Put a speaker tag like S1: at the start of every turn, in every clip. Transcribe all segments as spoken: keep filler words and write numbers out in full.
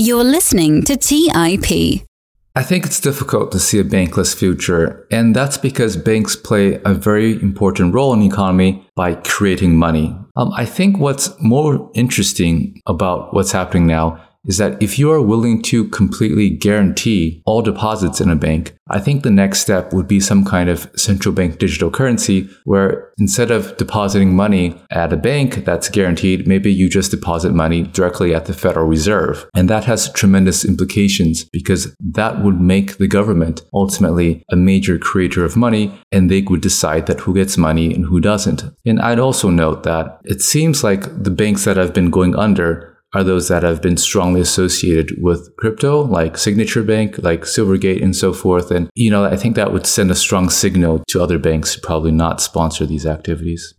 S1: You're listening to T I P.
S2: I think it's difficult to see a bankless future, and that's because banks play a very important role in the economy by creating money. Um, I think what's more interesting about what's happening now is that if you are willing to completely guarantee all deposits in a bank, I think the next step would be some kind of central bank digital currency where instead of depositing money at a bank that's guaranteed, maybe you just deposit money directly at the Federal Reserve. And that has tremendous implications because that would make the government ultimately a major creator of money, and they would decide that who gets money and who doesn't. And I'd also note that it seems like the banks that have been going under are those that have been strongly associated with crypto, like Signature Bank, like Silvergate, and so forth. And, you know, I think that would send a strong signal to other banks to probably not sponsor these activities.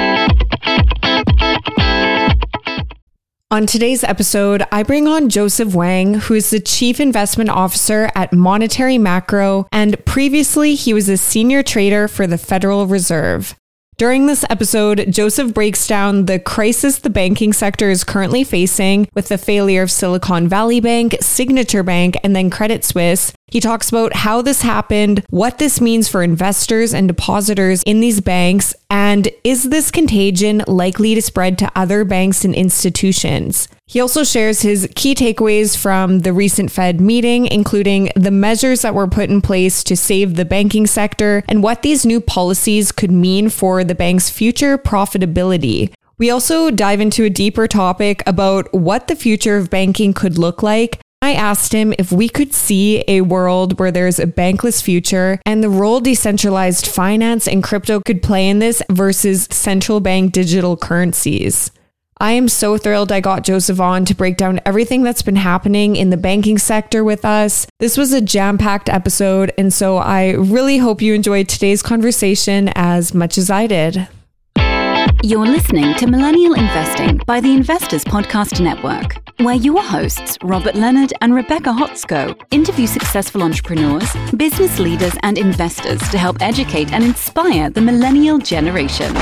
S3: On today's episode, I bring on Joseph Wang, who is the Chief Investment Officer at Monetary Macro, and previously he was a senior trader for the Federal Reserve. During this episode, Joseph breaks down the crisis the banking sector is currently facing with the failure of Silicon Valley Bank, Signature Bank, and then Credit Suisse. He talks about how this happened, what this means for investors and depositors in these banks, and is this contagion likely to spread to other banks and institutions? He also shares his key takeaways from the recent Fed meeting, including the measures that were put in place to save the banking sector and what these new policies could mean for the bank's future profitability. We also dive into a deeper topic about what the future of banking could look like. I asked him if we could see a world where there's a bankless future and the role decentralized finance and crypto could play in this versus central bank digital currencies. I am so thrilled I got Joseph on to break down everything that's been happening in the banking sector with us. This was a jam-packed episode, and so I really hope you enjoyed today's conversation as much as I did.
S1: You're listening to Millennial Investing by the Investors Podcast Network, where your hosts, Robert Leonard and Rebecca Hotsko, interview successful entrepreneurs, business leaders, and investors to help educate and inspire the millennial generation.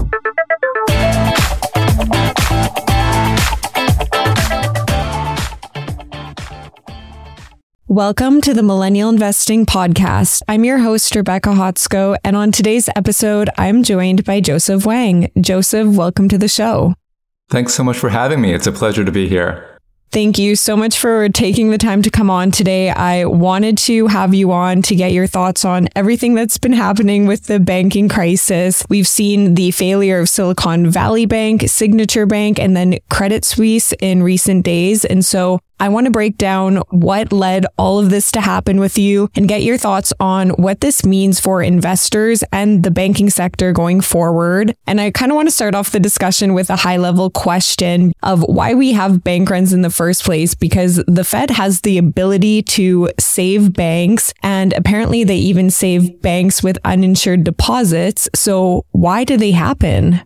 S3: Welcome to the Millennial Investing Podcast. I'm your host, Rebecca Hotsko, and on today's episode, I'm joined by Joseph Wang. Joseph, welcome to the show.
S2: Thanks so much for having me. It's a pleasure to be here.
S3: Thank you so much for taking the time to come on today. I wanted to have you on to get your thoughts on everything that's been happening with the banking crisis. We've seen the failure of Silicon Valley Bank, Signature Bank, and then Credit Suisse in recent days. And so I want to break down what led all of this to happen with you and get your thoughts on what this means for investors and the banking sector going forward. And I kind of want to start off the discussion with a high level question of why we have bank runs in the first place, because the Fed has the ability to save banks, and apparently they even save banks with uninsured deposits. So why do they happen?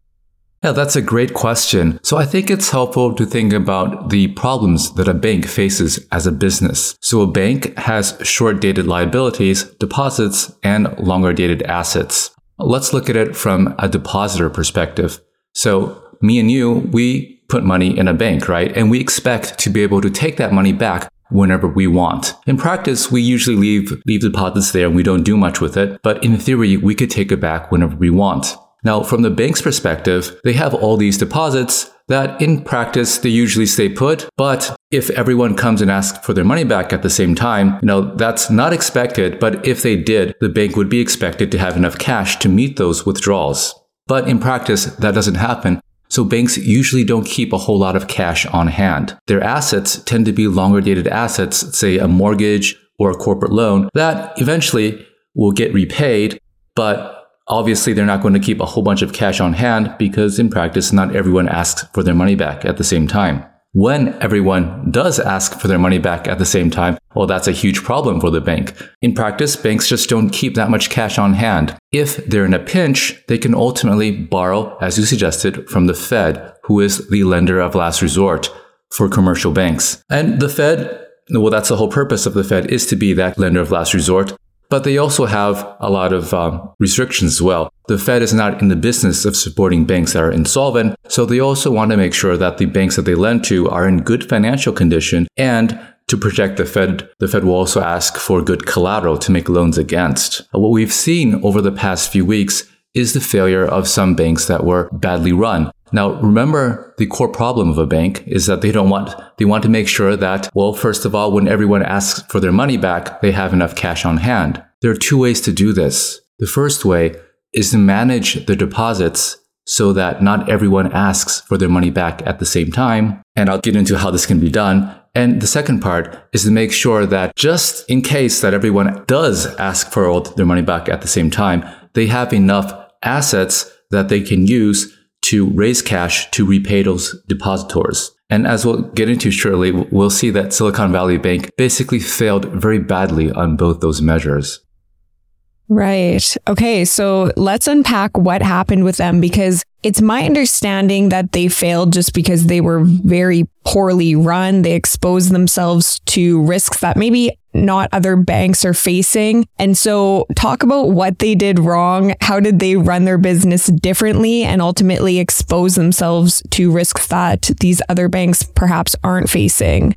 S2: Yeah, that's a great question. So I think it's helpful to think about the problems that a bank faces as a business. So a bank has short-dated liabilities, deposits, and longer-dated assets. Let's look at it from a depositor perspective. So me and you, we put money in a bank, right? And we expect to be able to take that money back whenever we want. In practice, we usually leave, leave deposits there and we don't do much with it. But in theory, we could take it back whenever we want. Now, from the bank's perspective, they have all these deposits that in practice, they usually stay put. But if everyone comes and asks for their money back at the same time, you know, that's not expected. But if they did, the bank would be expected to have enough cash to meet those withdrawals. But in practice, that doesn't happen. So banks usually don't keep a whole lot of cash on hand. Their assets tend to be longer dated assets, say a mortgage or a corporate loan, that eventually will get repaid. But obviously, they're not going to keep a whole bunch of cash on hand because in practice, not everyone asks for their money back at the same time. When everyone does ask for their money back at the same time, well, that's a huge problem for the bank. In practice, banks just don't keep that much cash on hand. If they're in a pinch, they can ultimately borrow, as you suggested, from the Fed, who is the lender of last resort for commercial banks. And the Fed, well, that's the whole purpose of the Fed, is to be that lender of last resort. But they also have a lot of um, restrictions as well. The Fed is not in the business of supporting banks that are insolvent, so they also want to make sure that the banks that they lend to are in good financial condition, and to protect the Fed, the Fed will also ask for good collateral to make loans against. What we've seen over the past few weeks is the failure of some banks that were badly run. Now, remember, the core problem of a bank is that they don't want, they want to make sure that, well, first of all, when everyone asks for their money back, they have enough cash on hand. There are two ways to do this. The first way is to manage the deposits so that not everyone asks for their money back at the same time. And I'll get into how this can be done. And the second part is to make sure that just in case that everyone does ask for all their money back at the same time, they have enough assets that they can use to raise cash to repay those depositors. And as we'll get into shortly, we'll see that Silicon Valley Bank basically failed very badly on both those measures.
S3: Right. Okay. So let's unpack what happened with them, because it's my understanding that they failed just because they were very poorly run. They exposed themselves to risks that maybe not other banks are facing. And so talk about what they did wrong. How did they run their business differently and ultimately expose themselves to risks that these other banks perhaps aren't facing?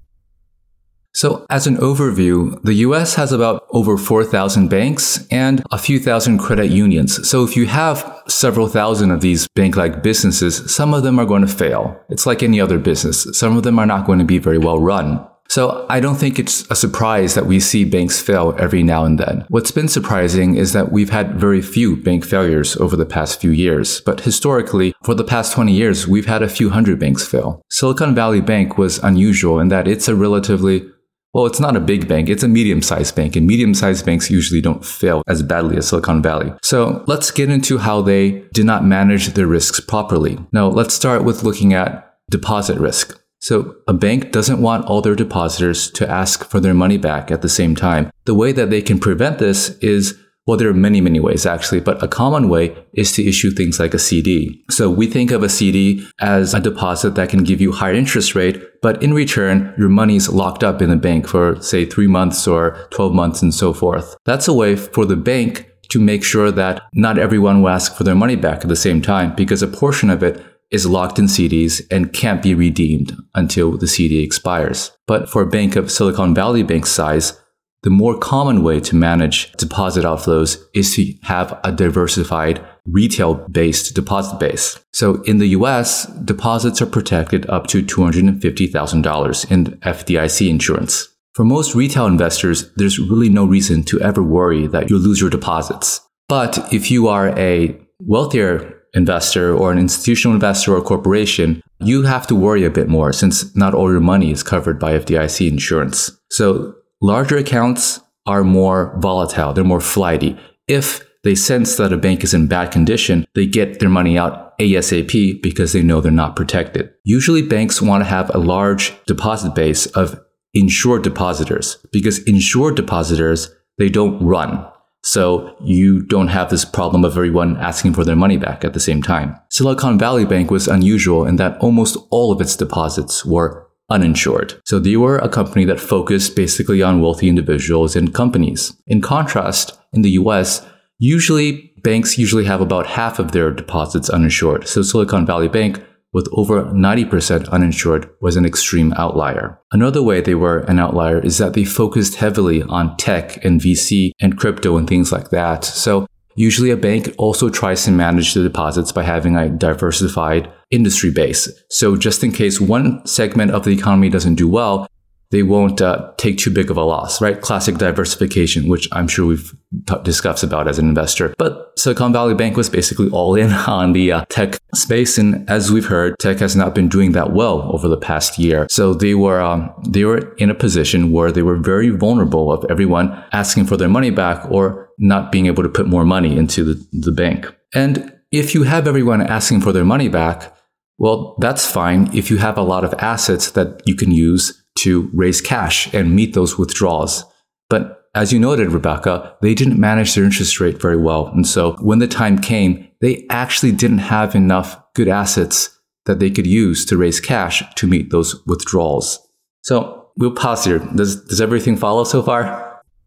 S2: So as an overview, the U S has about over four thousand banks and a few thousand credit unions. So if you have several thousand of these bank-like businesses, some of them are going to fail. It's like any other business. Some of them are not going to be very well run. So I don't think it's a surprise that we see banks fail every now and then. What's been surprising is that we've had very few bank failures over the past few years. But historically, for the past twenty years, we've had a few hundred banks fail. Silicon Valley Bank was unusual in that it's a relatively Well, it's not a big bank. It's a medium-sized bank, and medium-sized banks usually don't fail as badly as Silicon Valley. So let's get into how they did not manage their risks properly. Now, let's start with looking at deposit risk. So a bank doesn't want all their depositors to ask for their money back at the same time. The way that they can prevent this is, well, there are many, many ways actually, but a common way is to issue things like a C D. So we think of a C D as a deposit that can give you higher interest rate, but in return, your money is locked up in the bank for, say, three months or twelve months and so forth. That's a way for the bank to make sure that not everyone will ask for their money back at the same time, because a portion of it is locked in C Ds and can't be redeemed until the C D expires. But for a bank of Silicon Valley Bank size, the more common way to manage deposit outflows is to have a diversified retail-based deposit base. So in the U S, deposits are protected up to two hundred fifty thousand dollars in F D I C insurance. For most retail investors, there's really no reason to ever worry that you'll lose your deposits. But if you are a wealthier investor or an institutional investor or corporation, you have to worry a bit more since not all your money is covered by F D I C insurance. So larger accounts are more volatile. They're more flighty. If they sense that a bank is in bad condition, they get their money out ASAP because they know they're not protected. Usually banks want to have a large deposit base of insured depositors because insured depositors, they don't run. So you don't have this problem of everyone asking for their money back at the same time. Silicon Valley Bank was unusual in that almost all of its deposits were uninsured. So they were a company that focused basically on wealthy individuals and companies. In contrast, in the U S, usually banks usually have about half of their deposits uninsured. So Silicon Valley Bank, with over ninety percent uninsured, was an extreme outlier. Another way they were an outlier is that they focused heavily on tech and V C and crypto and things like that. So usually a bank also tries to manage the deposits by having a diversified industry base. So just in case one segment of the economy doesn't do well, they won't uh, take too big of a loss, right? Classic diversification, which I'm sure we've t- discussed about as an investor. But Silicon Valley Bank was basically all in on the uh, tech space. And as we've heard, tech has not been doing that well over the past year. So they were um, they were in a position where they were very vulnerable of everyone asking for their money back or not being able to put more money into the, the bank. And if you have everyone asking for their money back, well, that's fine if you have a lot of assets that you can use to raise cash and meet those withdrawals. But as you noted, Rebecca, they didn't manage their interest rate very well. And so when the time came, they actually didn't have enough good assets that they could use to raise cash to meet those withdrawals. So we'll pause here. Does, does everything follow so far?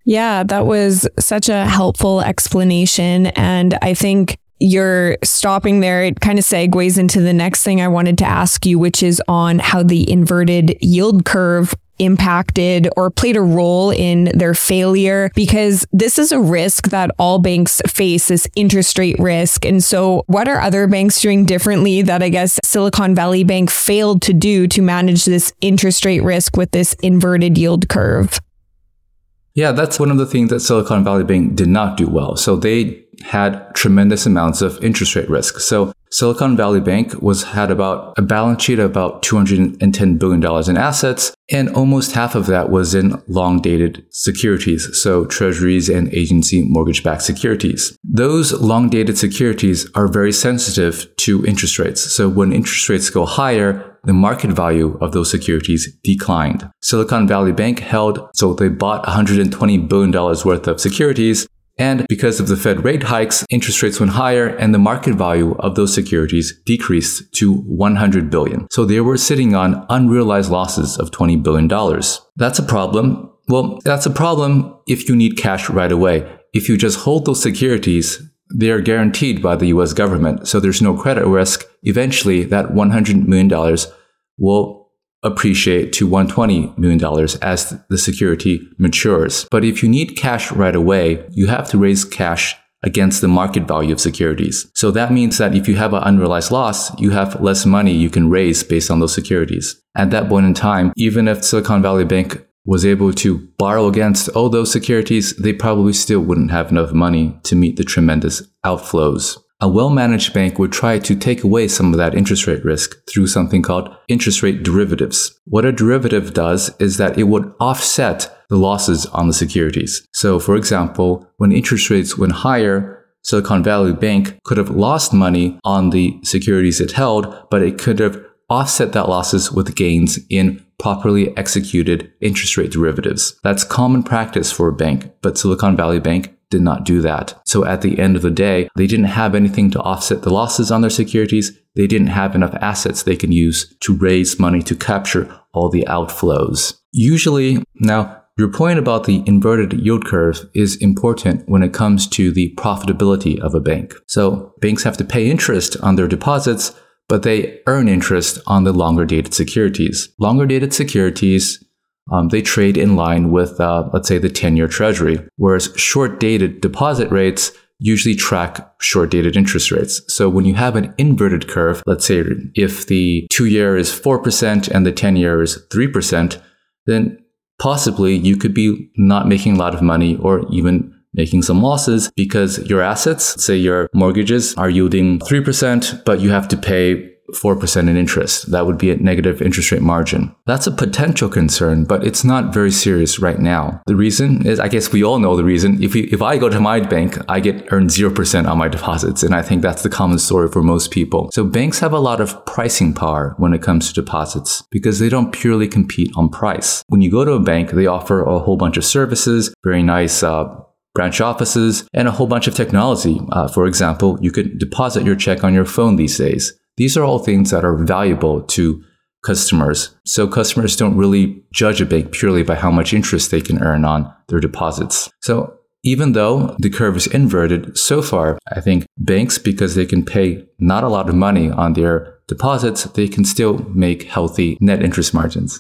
S3: Yeah, that was such a helpful explanation. And I think you're stopping there. It kind of segues into the next thing I wanted to ask you, which is on how the inverted yield curve impacted or played a role in their failure, because this is a risk that all banks face, this interest rate risk. And so what are other banks doing differently that I guess Silicon Valley Bank failed to do to manage this interest rate risk with this inverted yield curve?
S2: Yeah, that's one of the things that Silicon Valley Bank did not do well. So they had tremendous amounts of interest rate risk. So Silicon Valley Bank was had about a balance sheet of about two hundred ten billion dollars in assets, and almost half of that was in long-dated securities, so treasuries and agency mortgage-backed securities. Those long-dated securities are very sensitive to interest rates. So when interest rates go higher, the market value of those securities declined. Silicon Valley Bank held, so they bought one hundred twenty billion dollars worth of securities. And because of the Fed rate hikes, interest rates went higher and the market value of those securities decreased to one hundred billion dollars. So they were sitting on unrealized losses of twenty billion dollars. That's a problem. Well, that's a problem if you need cash right away. If you just hold those securities, they are guaranteed by the U S government, so there's no credit risk. Eventually, that one hundred million dollars will appreciate to one hundred twenty million dollars as the security matures. But if you need cash right away, you have to raise cash against the market value of securities. So that means that if you have an unrealized loss, you have less money you can raise based on those securities. At that point in time, even if Silicon Valley Bank was able to borrow against all those securities, they probably still wouldn't have enough money to meet the tremendous outflows. A well-managed bank would try to take away some of that interest rate risk through something called interest rate derivatives. What a derivative does is that it would offset the losses on the securities. So, for example, when interest rates went higher, Silicon Valley Bank could have lost money on the securities it held, but it could have offset that losses with gains in properly executed interest rate derivatives. That's common practice for a bank, but Silicon Valley Bank did not do that. So at the end of the day, they didn't have anything to offset the losses on their securities. They didn't have enough assets they can use to raise money to capture all the outflows. Usually, now, your point about the inverted yield curve is important when it comes to the profitability of a bank. So banks have to pay interest on their deposits, but they earn interest on the longer dated securities. Longer dated securities, um, they trade in line with, uh, let's say, the ten-year treasury, whereas short-dated deposit rates usually track short-dated interest rates. So when you have an inverted curve, let's say if the two-year is four percent and the ten-year is three percent, then possibly you could be not making a lot of money or even making some losses because your assets, say your mortgages, are yielding three percent, but you have to pay four percent in interest. That would be a negative interest rate margin. That's a potential concern, but it's not very serious right now. The reason is, I guess we all know the reason. If we, if I go to my bank, I get earned zero percent on my deposits. And I think that's the common story for most people. So banks have a lot of pricing power when it comes to deposits because they don't purely compete on price. When you go to a bank, they offer a whole bunch of services, very nice, uh, branch offices, and a whole bunch of technology. Uh, for example, you could deposit your check on your phone these days. These are all things that are valuable to customers. So customers don't really judge a bank purely by how much interest they can earn on their deposits. So even though the curve is inverted, so far, I think banks, because they can pay not a lot of money on their deposits, they can still make healthy net interest margins.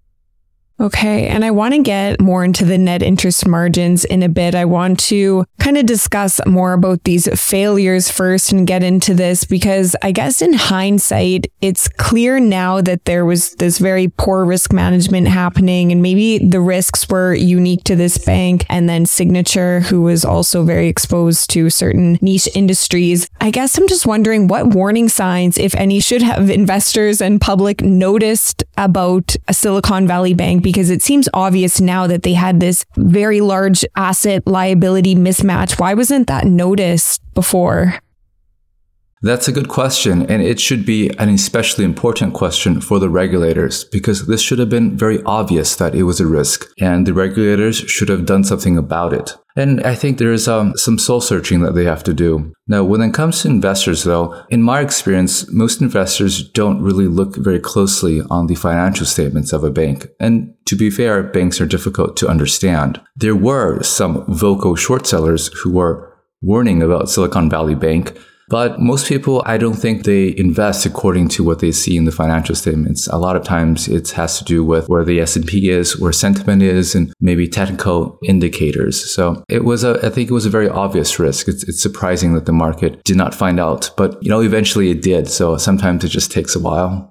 S3: Okay, and I want to get more into the net interest margins in a bit. I want to kind of discuss more about these failures first and get into this because I guess in hindsight, it's clear now that there was this very poor risk management happening and maybe the risks were unique to this bank and then Signature, who was also very exposed to certain niche industries. I guess I'm just wondering what warning signs, if any, should have investors and public noticed about a Silicon Valley Bank, because it seems obvious now that they had this very large asset liability mismatch. Why wasn't that noticed before?
S2: That's a good question, and it should be an especially important question for the regulators, because this should have been very obvious that it was a risk, and the regulators should have done something about it. And I think there is um, some soul searching that they have to do. Now, when it comes to investors, though, in my experience, most investors don't really look very closely on the financial statements of a bank. And to be fair, banks are difficult to understand. There were some vocal short sellers who were warning about Silicon Valley Bank, but most people, I don't think they invest according to what they see in the financial statements. A lot of times it has to do with where the S and P is, where sentiment is, and maybe technical indicators. So it was a, I think it was a very obvious risk. It's, it's surprising that the market did not find out, but you know, eventually it did. So sometimes it just takes a while.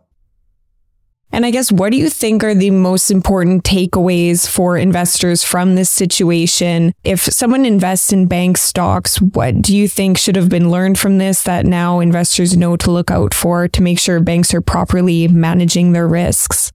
S3: And I guess, what do you think are the most important takeaways for investors from this situation? If someone invests in bank stocks, what do you think should have been learned from this that now investors know to look out for to make sure banks are properly managing their risks?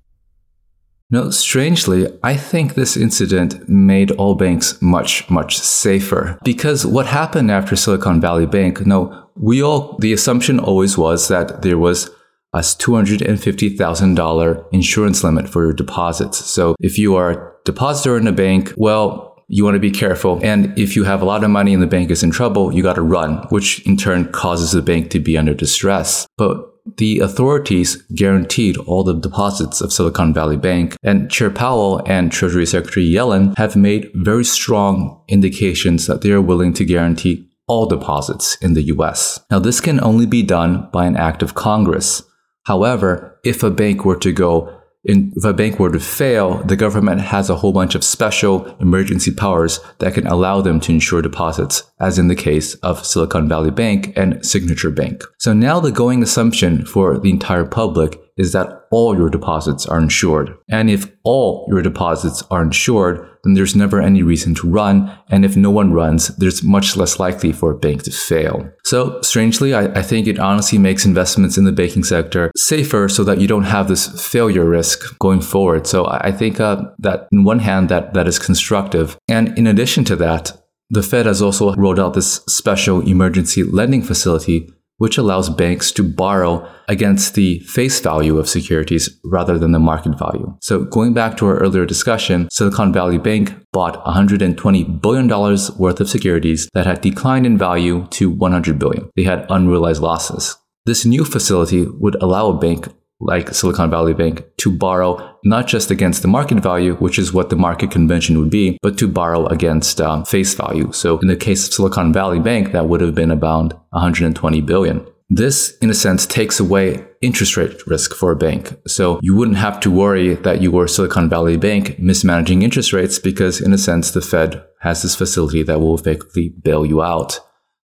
S2: No, strangely, I think this incident made all banks much, much safer. Because what happened after Silicon Valley Bank, no, we all, the assumption always was that there was a two hundred fifty thousand dollars insurance limit for your deposits. So if you are a depositor in a bank, well, you want to be careful. And if you have a lot of money and the bank is in trouble, you got to run, which in turn causes the bank to be under distress. But the authorities guaranteed all the deposits of Silicon Valley Bank, and Chair Powell and Treasury Secretary Yellen have made very strong indications that they are willing to guarantee all deposits in the U S. Now, this can only be done by an act of Congress. However, if a bank were to go in, if a bank were to fail, the government has a whole bunch of special emergency powers that can allow them to insure deposits, as in the case of Silicon Valley Bank and Signature Bank. So now the going assumption for the entire public is that all your deposits are insured. And if all your deposits are insured, then there's never any reason to run. And if no one runs, there's much less likely for a bank to fail. So strangely, I, I think it honestly makes investments in the banking sector safer so that you don't have this failure risk going forward. So I, I think uh, that on one hand, that, that is constructive. And in addition to that, the Fed has also rolled out this special emergency lending facility, which allows banks to borrow against the face value of securities rather than the market value. So going back to our earlier discussion, Silicon Valley Bank bought one hundred twenty billion dollars worth of securities that had declined in value to one hundred billion dollars. They had unrealized losses. This new facility would allow a bank like Silicon Valley Bank to borrow not just against the market value, which is what the market convention would be, but to borrow against um, face value. So in the case of Silicon Valley Bank, that would have been about one hundred twenty billion dollars. This, in a sense, takes away interest rate risk for a bank. So you wouldn't have to worry that you were Silicon Valley Bank mismanaging interest rates because, in a sense, the Fed has this facility that will effectively bail you out.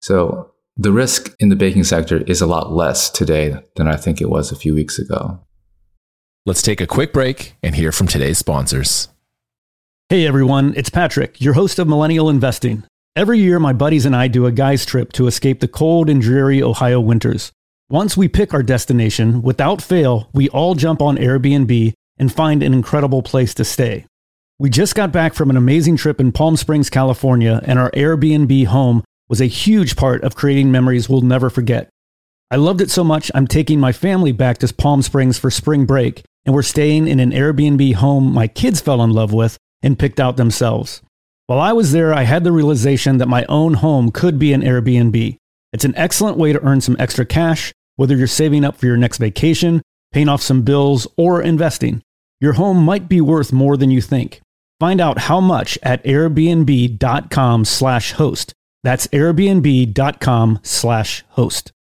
S2: So the risk in the banking sector is a lot less today than I think it was a few weeks ago.
S4: Let's take a quick break and hear from today's sponsors.
S5: Hey everyone, it's Patrick, your host of Millennial Investing. Every year, my buddies and I do a guy's trip to escape the cold and dreary Ohio winters. Once we pick our destination, without fail, we all jump on Airbnb and find an incredible place to stay. We just got back from an amazing trip in Palm Springs, California, and our Airbnb home was a huge part of creating memories we'll never forget. I loved it so much, I'm taking my family back to Palm Springs for spring break, and we're staying in an Airbnb home my kids fell in love with and picked out themselves. While I was there, I had the realization that my own home could be an Airbnb. It's an excellent way to earn some extra cash, whether you're saving up for your next vacation, paying off some bills, or investing. Your home might be worth more than you think. Find out how much at airbnb.com slash host. That's airbnb.com slash host.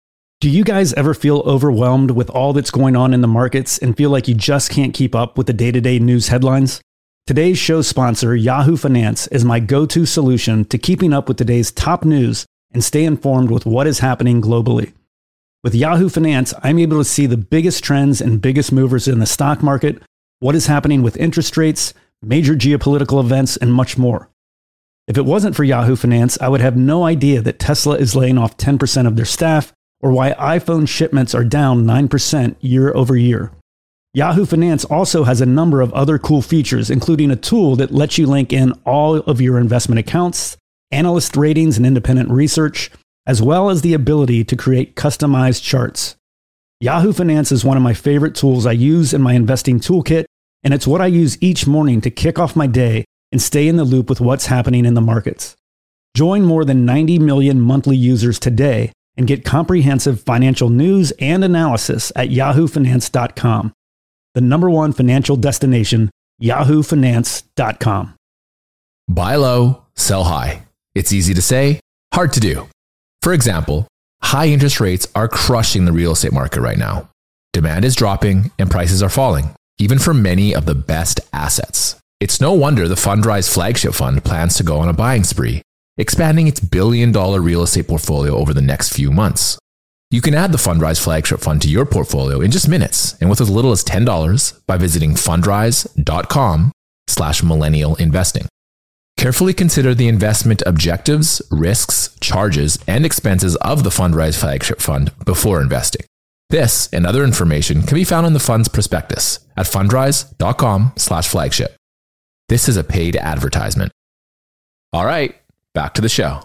S5: Do you guys ever feel overwhelmed with all that's going on in the markets and feel like you just can't keep up with the day-to-day news headlines? Today's show sponsor, Yahoo Finance, is my go-to solution to keeping up with today's top news and stay informed with what is happening globally. With Yahoo Finance, I'm able to see the biggest trends and biggest movers in the stock market, what is happening with interest rates, major geopolitical events, and much more. If it wasn't for Yahoo Finance, I would have no idea that Tesla is laying off ten percent of their staff or why iPhone shipments are down nine percent year over year. Yahoo Finance also has a number of other cool features, including a tool that lets you link in all of your investment accounts, analyst ratings and independent research, as well as the ability to create customized charts. Yahoo Finance is one of my favorite tools I use in my investing toolkit, and it's what I use each morning to kick off my day and stay in the loop with what's happening in the markets. Join more than ninety million monthly users today and get comprehensive financial news and analysis at yahoo finance dot com. The number one financial destination, yahoo finance dot com.
S4: Buy low, sell high. It's easy to say, hard to do. For example, high interest rates are crushing the real estate market right now. Demand is dropping and prices are falling, even for many of the best assets. It's no wonder the Fundrise flagship fund plans to go on a buying spree, expanding its billion dollar real estate portfolio over the next few months. You can add the Fundrise flagship fund to your portfolio in just minutes and with as little as ten dollars by visiting fundrise.com slash millennial investing. Carefully consider the investment objectives, risks, charges, and expenses of the Fundrise flagship fund before investing. This and other information can be found in the fund's prospectus at fundrise.com slash flagship. This is a paid advertisement. All right, back to the show.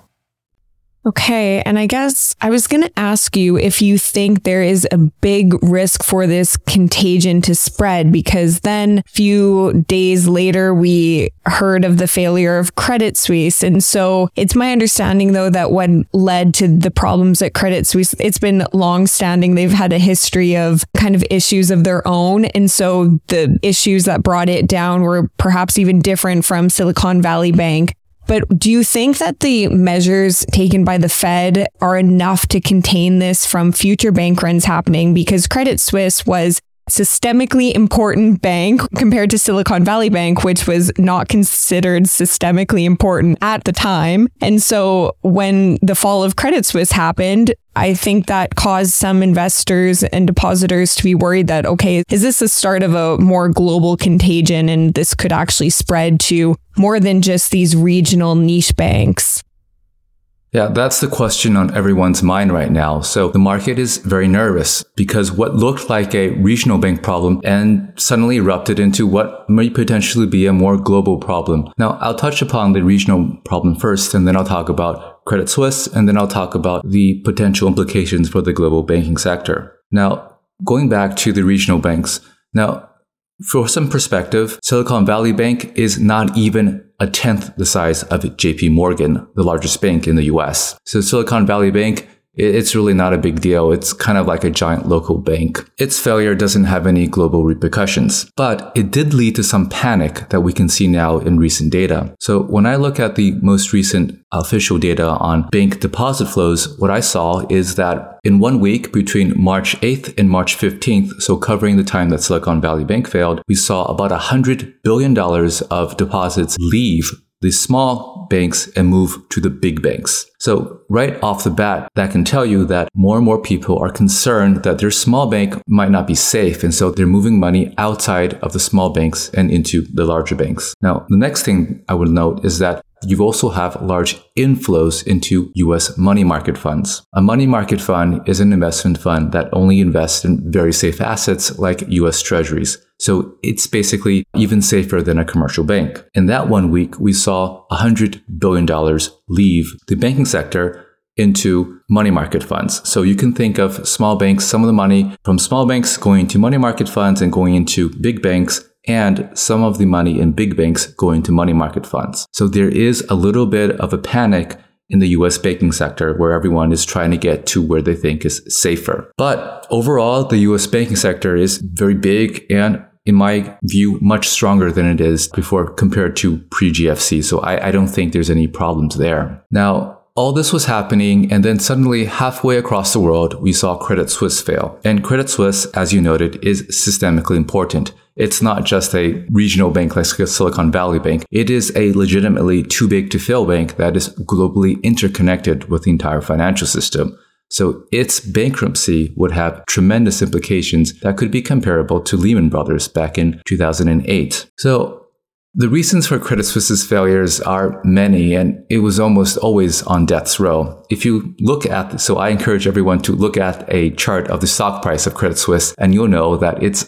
S3: Okay, and I guess I was going to ask you if you think there is a big risk for this contagion to spread, because then a few days later, we heard of the failure of Credit Suisse. And so it's my understanding, though, that what led to the problems at Credit Suisse, it's been long-standing. They've had a history of kind of issues of their own. And so the issues that brought it down were perhaps even different from Silicon Valley Bank. But do you think that the measures taken by the Fed are enough to contain this from future bank runs happening? Because Credit Suisse was a systemically important bank compared to Silicon Valley Bank, which was not considered systemically important at the time. And so when the fall of Credit Suisse happened, I think that caused some investors and depositors to be worried that, okay, is this the start of a more global contagion and this could actually spread to more than just these regional niche banks?
S2: Yeah, that's the question on everyone's mind right now. So the market is very nervous because what looked like a regional bank problem and suddenly erupted into what may potentially be a more global problem. Now, I'll touch upon the regional problem first, and then I'll talk about Credit Suisse, and then I'll talk about the potential implications for the global banking sector. Now, going back to the regional banks. Now, for some perspective, Silicon Valley Bank is not even a tenth the size of J P Morgan, the largest bank in the U S. So Silicon Valley Bank, it's really not a big deal. It's kind of like a giant local bank. Its failure doesn't have any global repercussions, but it did lead to some panic that we can see now in recent data. So when I look at the most recent official data on bank deposit flows, what I saw is that in one week between March eighth and March fifteenth, so covering the time that Silicon Valley Bank failed, we saw about one hundred billion dollars of deposits leave the small banks and move to the big banks. So right off the bat, that can tell you that more and more people are concerned that their small bank might not be safe. And so they're moving money outside of the small banks and into the larger banks. Now, the next thing I would note is that you also have large inflows into U S money market funds. A money market fund is an investment fund that only invests in very safe assets like U S treasuries. So it's basically even safer than a commercial bank. In that one week, we saw one hundred billion dollars leave the banking sector into money market funds. So you can think of small banks, some of the money from small banks going into money market funds and going into big banks, and some of the money in big banks going to money market funds. So there is a little bit of a panic in the U S banking sector where everyone is trying to get to where they think is safer. But overall, the U S banking sector is very big and, in my view, much stronger than it is before compared to pre-G F C. So I, I don't think there's any problems there. Now, all this was happening, and then suddenly halfway across the world, we saw Credit Suisse fail. And Credit Suisse, as you noted, is systemically important. It's not just a regional bank like Silicon Valley Bank. It is a legitimately too big to fail bank that is globally interconnected with the entire financial system. So its bankruptcy would have tremendous implications that could be comparable to Lehman Brothers back in two thousand eight. So the reasons for Credit Suisse's failures are many, and it was almost always on death's row. If you look at, so I encourage everyone to look at a chart of the stock price of Credit Suisse, and you'll know that it's a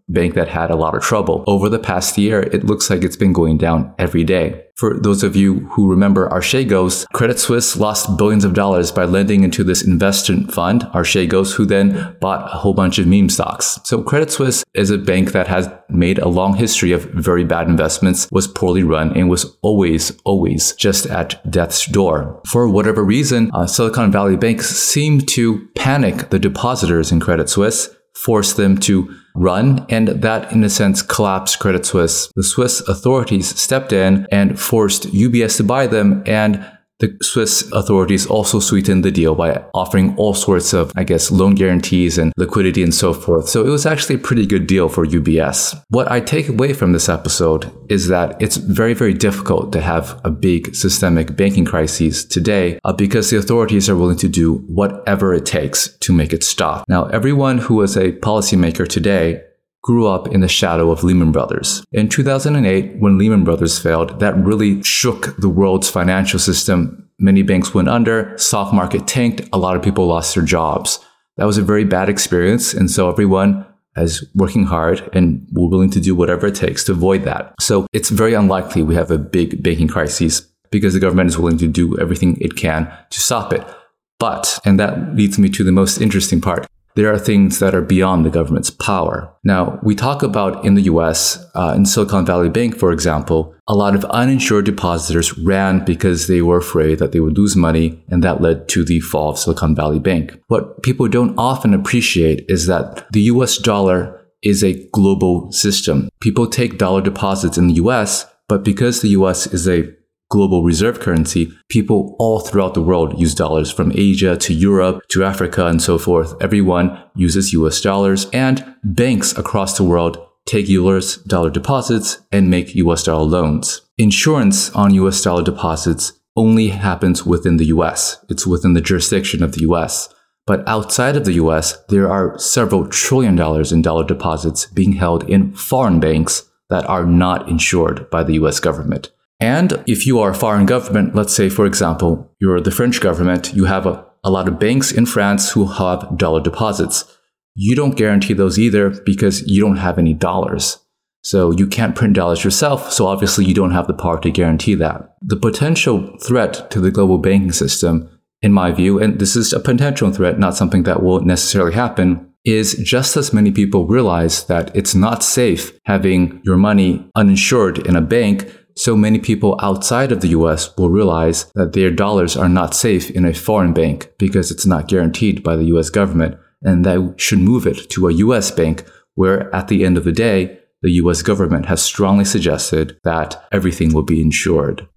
S2: bank that had a lot of trouble. Over the past year, it looks like it's been going down every day. For those of you who remember Archegos, Credit Suisse lost billions of dollars by lending into this investment fund, Archegos, who then bought a whole bunch of meme stocks. So Credit Suisse is a bank that has made a long history of very bad investments, was poorly run, and was always, always just at death's door. For whatever reason, uh, Silicon Valley banks seem to panic the depositors in Credit Suisse, force them to run, and that in a sense collapsed Credit Suisse. The Swiss authorities stepped in and forced U B S to buy them, and the Swiss authorities also sweetened the deal by offering all sorts of, I guess, loan guarantees and liquidity and so forth. So it was actually a pretty good deal for U B S. What I take away from this episode is that it's very, very difficult to have a big systemic banking crisis today uh, because the authorities are willing to do whatever it takes to make it stop. Now, everyone who is a policymaker today grew up in the shadow of Lehman Brothers. In two thousand eight, when Lehman Brothers failed, that really shook the world's financial system. Many banks went under, stock market tanked, a lot of people lost their jobs. That was a very bad experience, and so everyone is working hard and we're willing to do whatever it takes to avoid that. So it's very unlikely we have a big banking crisis because the government is willing to do everything it can to stop it. But, and that leads me to the most interesting part, there are things that are beyond the government's power. Now, we talk about in the U S, uh, in Silicon Valley Bank, for example, a lot of uninsured depositors ran because they were afraid that they would lose money, and that led to the fall of Silicon Valley Bank. What people don't often appreciate is that the U S dollar is a global system. People take dollar deposits in the U S, but because the U S is a global reserve currency, people all throughout the world use dollars, from Asia to Europe to Africa and so forth. Everyone uses U S dollars, and banks across the world take U S dollar deposits and make U S dollar loans. Insurance on U S dollar deposits only happens within the U S. It's within the jurisdiction of the U S. But outside of the U S, there are several trillion dollars in dollar deposits being held in foreign banks that are not insured by the U S government. And if you are a foreign government, let's say, for example, you're the French government, you have a, a lot of banks in France who have dollar deposits. You don't guarantee those either because you don't have any dollars. So you can't print dollars yourself, so obviously you don't have the power to guarantee that. The potential threat to the global banking system, in my view, and this is a potential threat, not something that will necessarily happen, is just as many people realize that it's not safe having your money uninsured in a bank, so many people outside of the U S will realize that their dollars are not safe in a foreign bank because it's not guaranteed by the U S government, and they should move it to a U S bank where at the end of the day, the U S government has strongly suggested that everything will be insured.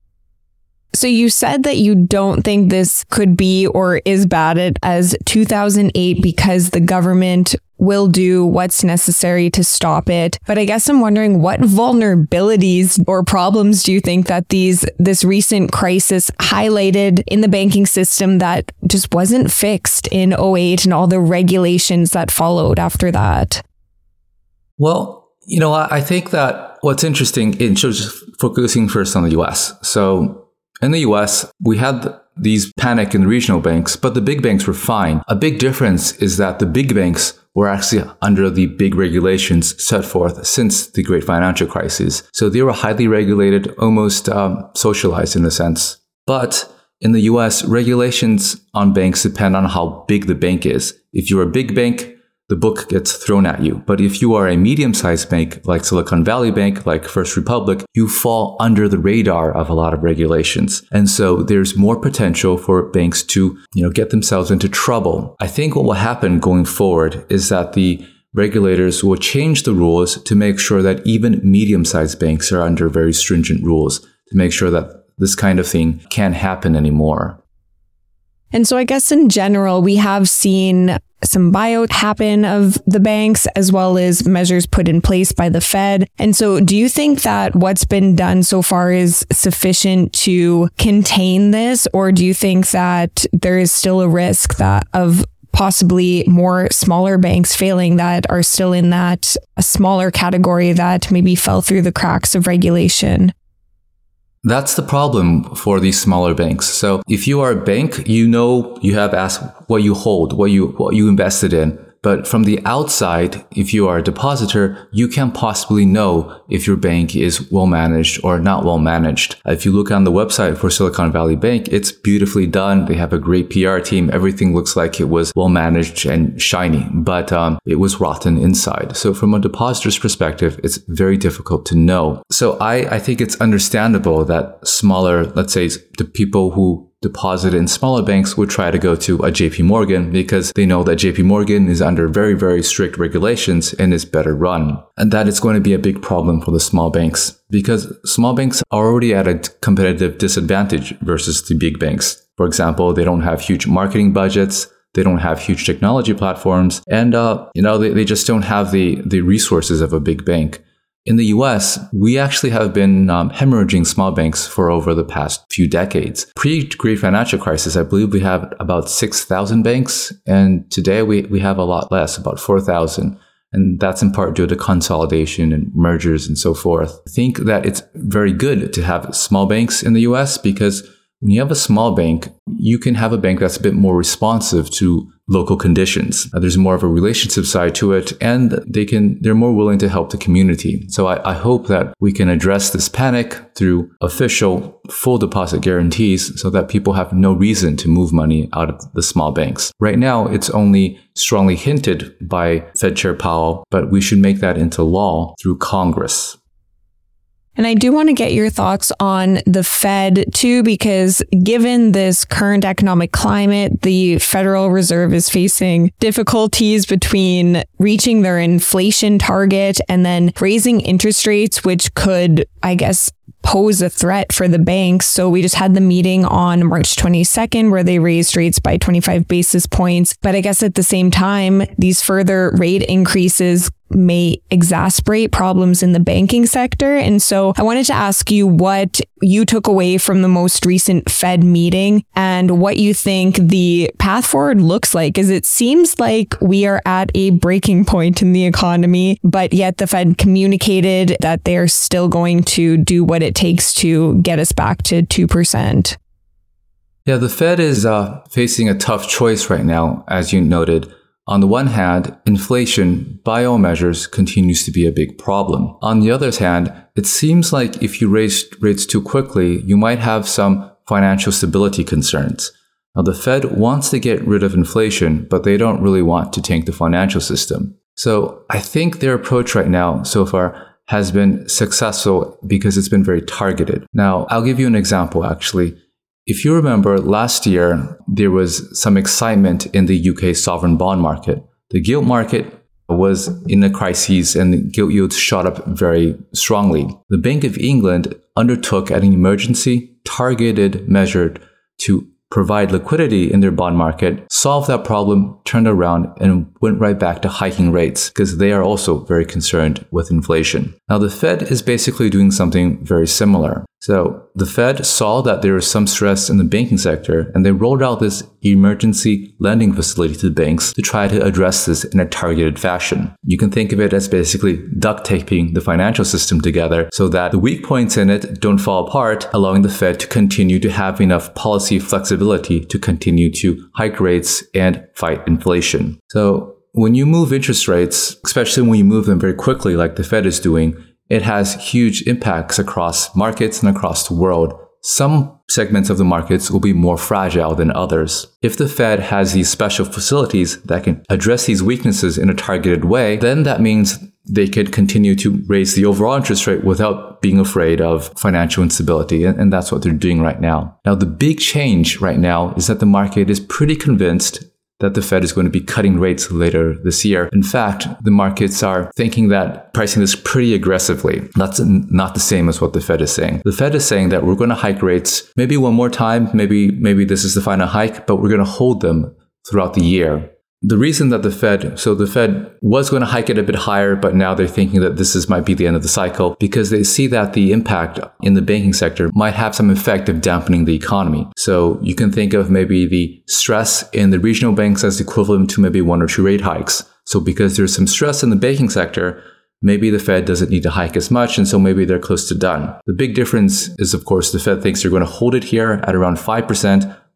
S3: So you said that you don't think this could be or is bad as two thousand eight because the government will do what's necessary to stop it. But I guess I'm wondering, what vulnerabilities or problems do you think that these this recent crisis highlighted in the banking system that just wasn't fixed in oh eight and all the regulations that followed after that?
S2: Well, you know, I think that what's interesting in just focusing first on the U S. So in the U S, we had these panic in the regional banks, but the big banks were fine. A big difference is that the big banks were actually under the big regulations set forth since the great financial crisis. So they were highly regulated, almost um, socialized in a sense. But in the U S, regulations on banks depend on how big the bank is. If you're a big bank, the book gets thrown at you. But if you are a medium-sized bank like Silicon Valley Bank, like First Republic, you fall under the radar of a lot of regulations. And so there's more potential for banks to, you know, get themselves into trouble. I think what will happen going forward is that the regulators will change the rules to make sure that even medium-sized banks are under very stringent rules to make sure that this kind of thing can't happen anymore.
S3: And so I guess in general, we have seen some buyout happen of the banks, as well as measures put in place by the Fed. And so do you think that what's been done so far is sufficient to contain this? Or do you think that there is still a risk that of possibly more smaller banks failing that are still in that a smaller category that maybe fell through the cracks of regulation?
S2: That's the problem for these smaller banks. So if you are a bank, you know you have asked what you hold, what you what you invested in. But from the outside, if you are a depositor, you can't possibly know if your bank is well managed or not well managed. If you look on the website for Silicon Valley Bank, it's beautifully done. They have a great P R team. Everything looks like it was well managed and shiny, but um, it was rotten inside. So from a depositor's perspective, it's very difficult to know. So I, I think it's understandable that smaller, let's say the people who deposit in smaller banks would try to go to a J P Morgan because they know that J P Morgan is under very, very strict regulations and is better run. And that is going to be a big problem for the small banks because small banks are already at a competitive disadvantage versus the big banks. For example, they don't have huge marketing budgets. They don't have huge technology platforms. And, uh, you know, they, they just don't have the, the resources of a big bank. In the U S, we actually have been um, hemorrhaging small banks for over the past few decades. Pre-Great Financial Crisis, I believe we have about six thousand banks. And today we, we have a lot less, about four thousand. And that's in part due to consolidation and mergers and so forth. I think that it's very good to have small banks in the U S because when you have a small bank, you can have a bank that's a bit more responsive to local conditions. Uh, there's more of a relationship side to it, and they can, they're more willing to help the community. So I, I hope that we can address this panic through official full deposit guarantees so that people have no reason to move money out of the small banks. Right now, it's only strongly hinted by Fed Chair Powell, but we should make that into law through Congress.
S3: And I do want to get your thoughts on the Fed too, because given this current economic climate, the Federal Reserve is facing difficulties between reaching their inflation target and then raising interest rates, which could, I guess, pose a threat for the banks. So we just had the meeting on March twenty-second where they raised rates by twenty-five basis points. But I guess at the same time, these further rate increases may exacerbate problems in the banking sector. And so I wanted to ask you what you took away from the most recent Fed meeting and what you think the path forward looks like, as it seems like we are at a breaking point in the economy, but yet the Fed communicated that they're still going to do what it takes to get us back to two percent.
S2: Yeah, the Fed is uh, facing a tough choice right now, as you noted. On the one hand, inflation, by all measures, continues to be a big problem. On the other hand, it seems like if you raise rates too quickly, you might have some financial stability concerns. Now, the Fed wants to get rid of inflation, but they don't really want to tank the financial system. So I think their approach right now, so far, has been successful because it's been very targeted. Now, I'll give you an example, actually. If you remember, last year, there was some excitement in the U K sovereign bond market. The gilt market was in a crisis and the gilt yields shot up very strongly. The Bank of England undertook an emergency targeted measure to provide liquidity in their bond market, solve that problem, turned around, and went right back to hiking rates because they are also very concerned with inflation. Now, the Fed is basically doing something very similar. So the Fed saw that there was some stress in the banking sector, and they rolled out this emergency lending facility to the banks to try to address this in a targeted fashion. You can think of it as basically duct taping the financial system together so that the weak points in it don't fall apart, allowing the Fed to continue to have enough policy flexibility to continue to hike rates and fight inflation. So when you move interest rates, especially when you move them very quickly like the Fed is doing, it has huge impacts across markets and across the world. Some segments of the markets will be more fragile than others. If the Fed has these special facilities that can address these weaknesses in a targeted way, then that means they could continue to raise the overall interest rate without being afraid of financial instability. And that's what they're doing right now. Now, the big change right now is that the market is pretty convinced that the Fed is going to be cutting rates later this year. In fact, the markets are thinking that pricing this pretty aggressively. That's not the same as what the Fed is saying. The Fed is saying that we're going to hike rates maybe one more time, maybe maybe this is the final hike, but we're going to hold them throughout the year. The reason that the Fed, so the Fed was going to hike it a bit higher, but now they're thinking that this is might be the end of the cycle because they see that the impact in the banking sector might have some effect of dampening the economy. So you can think of maybe the stress in the regional banks as equivalent to maybe one or two rate hikes. So because there's some stress in the banking sector, maybe the Fed doesn't need to hike as much, and so maybe they're close to done. The big difference is, of course, the Fed thinks they're going to hold it here at around five percent,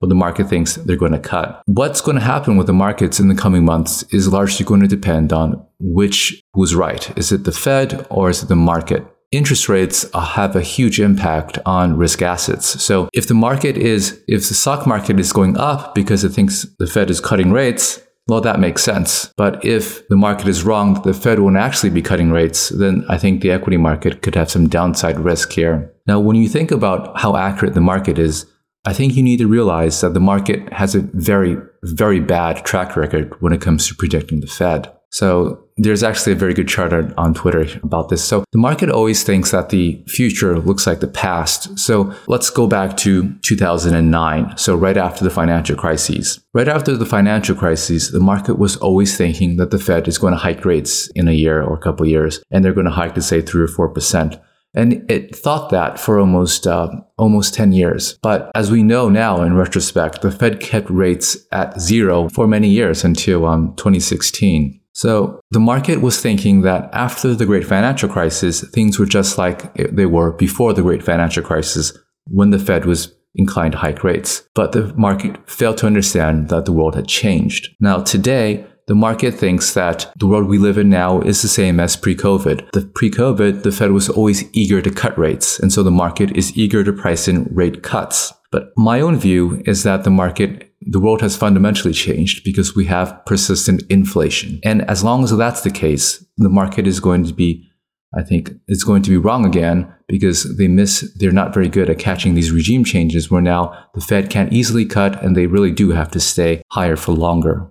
S2: but the market thinks they're going to cut. What's going to happen with the markets in the coming months is largely going to depend on which who's right. Is it the Fed or is it the market? Interest rates have a huge impact on risk assets. So if the market is, if the stock market is going up because it thinks the Fed is cutting rates, well, that makes sense. But if the market is wrong, the Fed won't actually be cutting rates, then I think the equity market could have some downside risk here. Now, when you think about how accurate the market is, I think you need to realize that the market has a very, very bad track record when it comes to predicting the Fed. So there's actually a very good chart on Twitter about this. So the market always thinks that the future looks like the past. So let's go back to two thousand nine. So right after the financial crises. Right after the financial crises, the market was always thinking that the Fed is going to hike rates in a year or a couple of years, and they're going to hike to say three or four percent. And it thought that for almost uh, almost ten years. But as we know now in retrospect, the Fed kept rates at zero for many years until um, twenty sixteen. So the market was thinking that after the great financial crisis, things were just like they were before the great financial crisis when the Fed was inclined to hike rates. But the market failed to understand that the world had changed. Now today, the market thinks that the world we live in now is the same as pre-COVID. The pre-COVID, the Fed was always eager to cut rates. And so the market is eager to price in rate cuts. But my own view is that the market, the world has fundamentally changed because we have persistent inflation. And as long as that's the case, the market is going to be, I think, it's going to be wrong again because they miss, they're not very good at catching these regime changes where now the Fed can't easily cut and they really do have to stay higher for longer.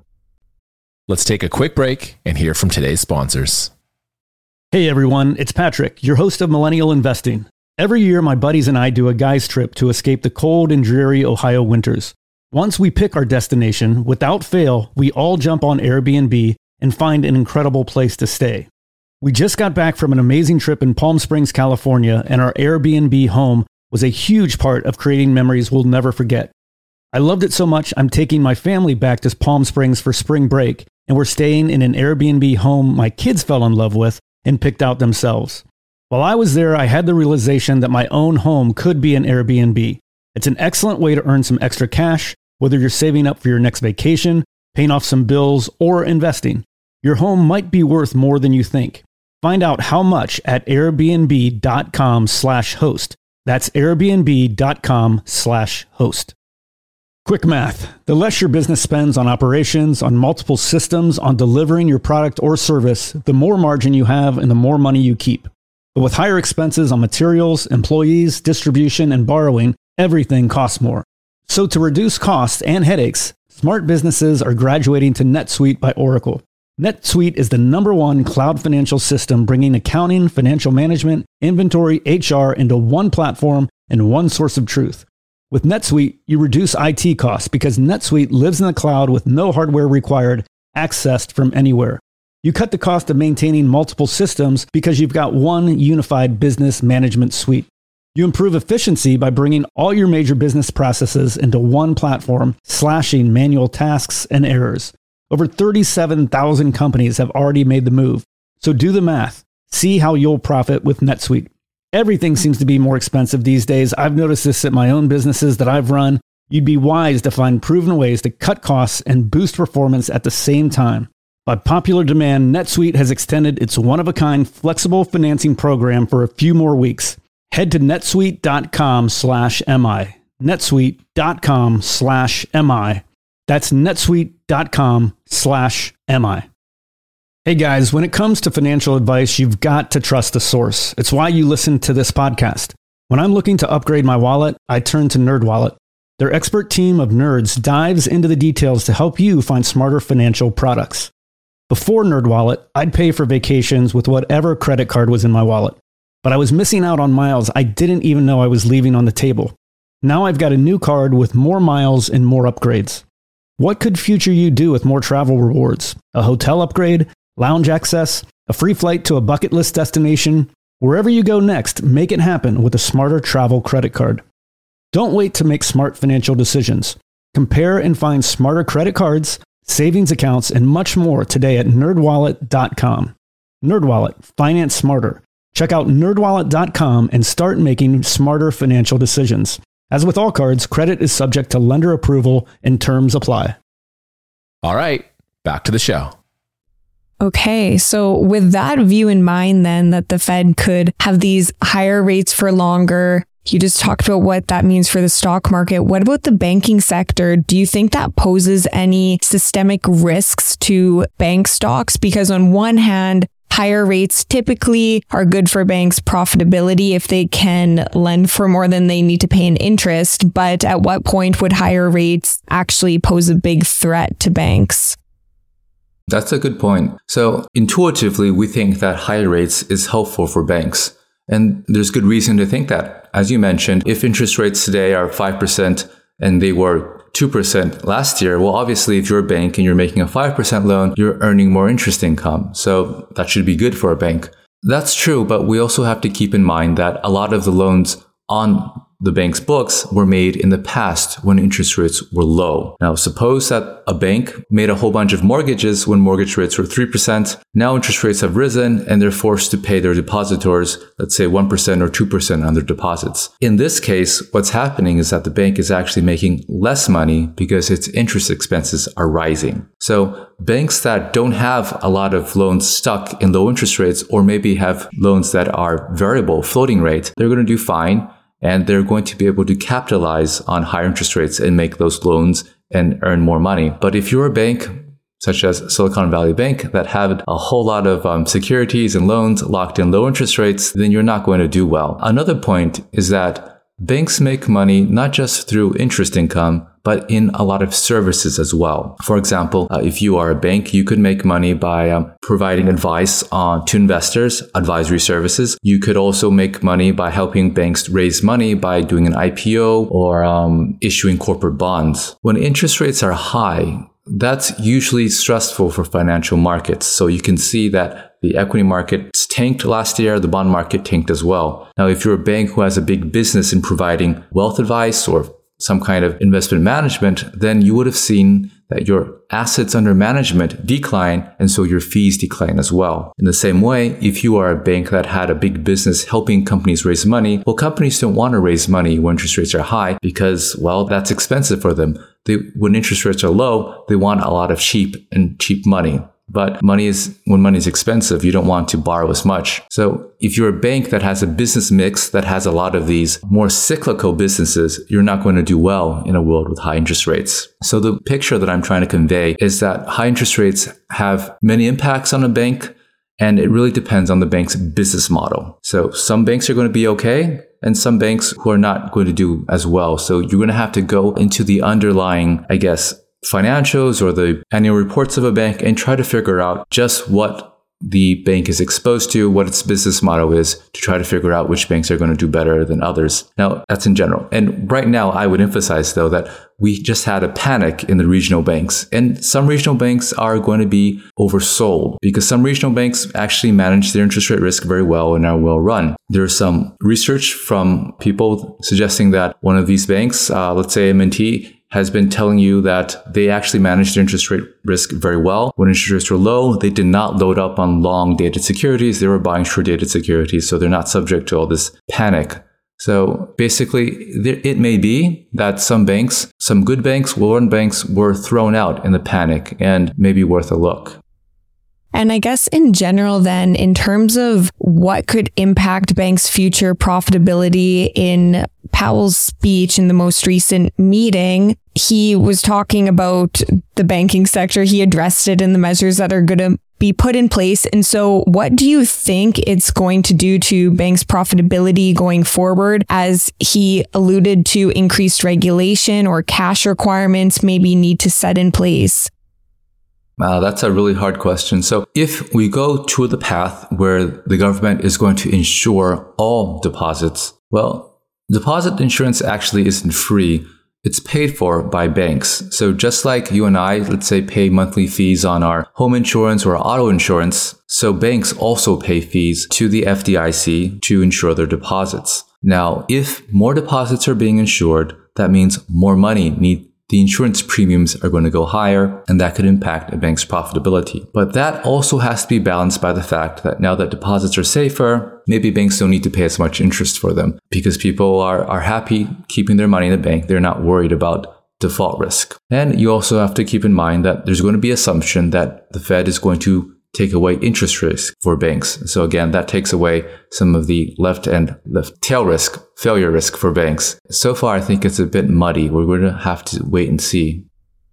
S4: Let's take a quick break and hear from today's sponsors.
S5: Hey everyone, it's Patrick, your host of Millennial Investing. Every year, my buddies and I do a guy's trip to escape the cold and dreary Ohio winters. Once we pick our destination, without fail, we all jump on Airbnb and find an incredible place to stay. We just got back from an amazing trip in Palm Springs, California, and our Airbnb home was a huge part of creating memories we'll never forget. I loved it so much, I'm taking my family back to Palm Springs for spring break, and we're staying in an Airbnb home my kids fell in love with and picked out themselves. While I was there, I had the realization that my own home could be an Airbnb. It's an excellent way to earn some extra cash, whether you're saving up for your next vacation, paying off some bills, or investing. Your home might be worth more than you think. Find out how much at airbnb.com slash host. That's airbnb.com slash host. Quick math. The less your business spends on operations, on multiple systems, on delivering your product or service, the more margin you have and the more money you keep. But with higher expenses on materials, employees, distribution, and borrowing, everything costs more. So to reduce costs and headaches, smart businesses are graduating to NetSuite by Oracle. NetSuite is the number one cloud financial system bringing accounting, financial management, inventory, H R into one platform and one source of truth. With NetSuite, you reduce I T costs because NetSuite lives in the cloud with no hardware required, accessed from anywhere. You cut the cost of maintaining multiple systems because you've got one unified business management suite. You improve efficiency by bringing all your major business processes into one platform, slashing manual tasks and errors. Over thirty-seven thousand companies have already made the move. So do the math. See how you'll profit with NetSuite. Everything seems to be more expensive these days. I've noticed this at my own businesses that I've run. You'd be wise to find proven ways to cut costs and boost performance at the same time. By popular demand, NetSuite has extended its one-of-a-kind flexible financing program for a few more weeks. Head to netsuite.com slash MI. netsuite.com slash MI. That's netsuite.com slash MI. Hey guys, when it comes to financial advice, you've got to trust the source. It's why you listen to this podcast. When I'm looking to upgrade my wallet, I turn to NerdWallet. Their expert team of nerds dives into the details to help you find smarter financial products. Before NerdWallet, I'd pay for vacations with whatever credit card was in my wallet. But I was missing out on miles I didn't even know I was leaving on the table. Now I've got a new card with more miles and more upgrades. What could future you do with more travel rewards? A hotel upgrade? Lounge access? A free flight to a bucket list destination? Wherever you go next, make it happen with a smarter travel credit card. Don't wait to make smart financial decisions. Compare and find smarter credit cards, savings accounts, and much more today at nerd wallet dot com. NerdWallet, finance smarter. Check out nerd wallet dot com and start making smarter financial decisions. As with all cards, credit is subject to lender approval and terms apply.
S4: All right, back to the show.
S3: Okay, so with that view in mind, then that the Fed could have these higher rates for longer, you just talked about what that means for the stock market. What about the banking sector? Do you think that poses any systemic risks to bank stocks? Because on one hand, higher rates typically are good for banks' profitability if they can lend for more than they need to pay in interest. But at what point would higher rates actually pose a big threat to banks?
S2: That's a good point. So intuitively, we think that higher rates is helpful for banks. And there's good reason to think that. As you mentioned, if interest rates today are five percent and they were two percent last year, well, obviously, if you're a bank and you're making a five percent loan, you're earning more interest income. So that should be good for a bank. That's true, but we also have to keep in mind that a lot of the loans on the bank's books were made in the past when interest rates were low. Now, suppose that a bank made a whole bunch of mortgages when mortgage rates were three percent. Now interest rates have risen and they're forced to pay their depositors, let's say one percent or two percent on their deposits. In this case, what's happening is that the bank is actually making less money because its interest expenses are rising. So banks that don't have a lot of loans stuck in low interest rates, or maybe have loans that are variable, floating rate, they're going to do fine. And they're going to be able to capitalize on higher interest rates and make those loans and earn more money. But if you're a bank, such as Silicon Valley Bank, that have a whole lot of um, securities and loans locked in low interest rates, then you're not going to do well. Another point is that banks make money not just through interest income, but in a lot of services as well. For example, uh, if you are a bank, you could make money by um, providing advice uh, to investors, advisory services. You could also make money by helping banks raise money by doing an I P O or um, issuing corporate bonds. When interest rates are high, that's usually stressful for financial markets. So you can see that the equity markets tanked last year, the bond market tanked as well. Now, if you're a bank who has a big business in providing wealth advice or some kind of investment management, then you would have seen that your assets under management decline, and so your fees decline as well. In the same way, if you are a bank that had a big business helping companies raise money, well, companies don't want to raise money when interest rates are high because, well, that's expensive for them. They, when interest rates are low, they want a lot of cheap and cheap money. But money is, when money is expensive, you don't want to borrow as much. So if you're a bank that has a business mix that has a lot of these more cyclical businesses, you're not going to do well in a world with high interest rates. So the picture that I'm trying to convey is that high interest rates have many impacts on a bank, and it really depends on the bank's business model. So some banks are going to be okay, and some banks who are not going to do as well. So you're going to have to go into the underlying, I guess, financials or the annual reports of a bank and try to figure out just what the bank is exposed to, what its business model is, to try to figure out which banks are going to do better than others. Now, that's in general. And right now, I would emphasize, though, that we just had a panic in the regional banks. And some regional banks are going to be oversold because some regional banks actually manage their interest rate risk very well and are well run. There's some research from people suggesting that one of these banks, uh, let's say M and T, has been telling you that they actually managed their interest rate risk very well. When interest rates were low, they did not load up on long dated securities. They were buying short dated securities, so they're not subject to all this panic. So basically, there, it may be that some banks, some good banks, well-run banks, were thrown out in the panic and maybe worth a look.
S3: And I guess in general, then, in terms of what could impact banks' future profitability, in Powell's speech in the most recent meeting, he was talking about the banking sector. He addressed it in the measures that are going to be put in place. And so what do you think it's going to do to banks' profitability going forward, as he alluded to increased regulation or cash requirements maybe need to set in place?
S2: Wow, that's a really hard question. So if we go to the path where the government is going to insure all deposits, well, deposit insurance actually isn't free. It's paid for by banks. So just like you and I, let's say, pay monthly fees on our home insurance or auto insurance, so banks also pay fees to the F D I C to insure their deposits. Now, if more deposits are being insured, that means more money need the insurance premiums are going to go higher, and that could impact a bank's profitability. But that also has to be balanced by the fact that now that deposits are safer, maybe banks don't need to pay as much interest for them because people are, are happy keeping their money in the bank. They're not worried about default risk. And you also have to keep in mind that there's going to be assumption that the Fed is going to take away interest risk for banks. So again, that takes away some of the left and left tail risk, failure risk for banks. So far, I think it's a bit muddy. We're going to have to wait and see.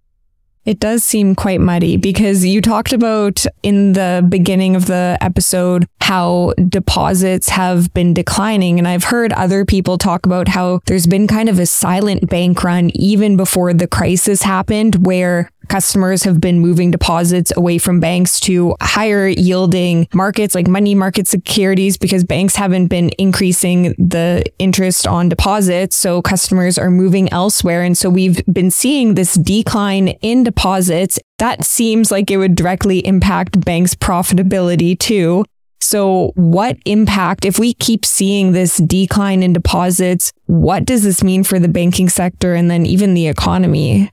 S3: It does seem quite muddy because you talked about in the beginning of the episode how deposits have been declining. And I've heard other people talk about how there's been kind of a silent bank run even before the crisis happened, where customers have been moving deposits away from banks to higher yielding markets like money market securities because banks haven't been increasing the interest on deposits. So customers are moving elsewhere. And so we've been seeing this decline in deposits. That seems like it would directly impact banks' profitability too. So what impact, if we keep seeing this decline in deposits, what does this mean for the banking sector and then even the economy?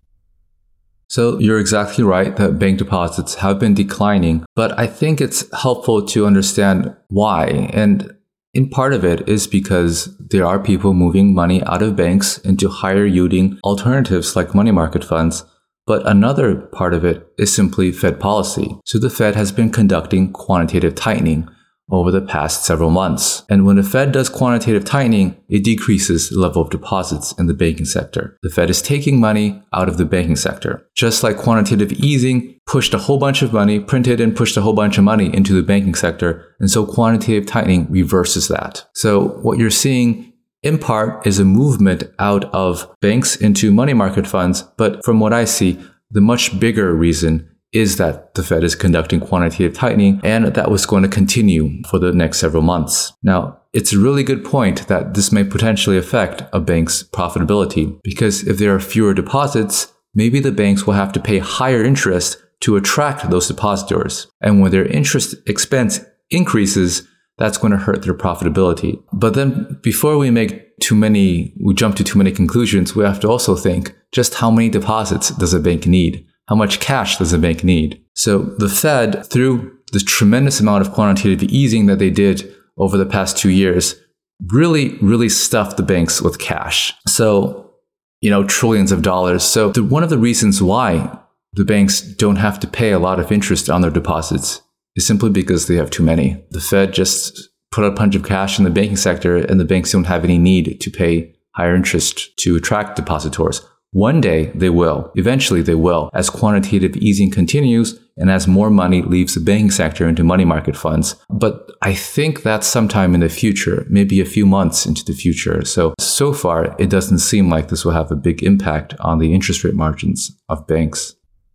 S2: So you're exactly right that bank deposits have been declining, but I think it's helpful to understand why. And in part of it is because there are people moving money out of banks into higher yielding alternatives like money market funds. But another part of it is simply Fed policy. So the Fed has been conducting quantitative tightening over the past several months. And when the Fed does quantitative tightening, it decreases the level of deposits in the banking sector. The Fed is taking money out of the banking sector. Just like quantitative easing pushed a whole bunch of money, printed and pushed a whole bunch of money into the banking sector. And so quantitative tightening reverses that. So what you're seeing in part is a movement out of banks into money market funds. But from what I see, the much bigger reason is that the Fed is conducting quantitative tightening, and that was going to continue for the next several months. Now, it's a really good point that this may potentially affect a bank's profitability, because if there are fewer deposits, maybe the banks will have to pay higher interest to attract those depositors. And when their interest expense increases, that's going to hurt their profitability. But then before we make too many, we jump to too many conclusions, we have to also think just how many deposits does a bank need? How much cash does a bank need? So the Fed, through the tremendous amount of quantitative easing that they did over the past two years, really, really stuffed the banks with cash. So, you know, trillions of dollars. So the, one of the reasons why the banks don't have to pay a lot of interest on their deposits is simply because they have too many. The Fed just put a bunch of cash in the banking sector, and the banks don't have any need to pay higher interest to attract depositors. One day they will. Eventually they will, as quantitative easing continues and as more money leaves the banking sector into money market funds. But I think that's sometime in the future, maybe a few months into the future. So, so far, it doesn't seem like this will have a big impact on the interest rate margins of banks.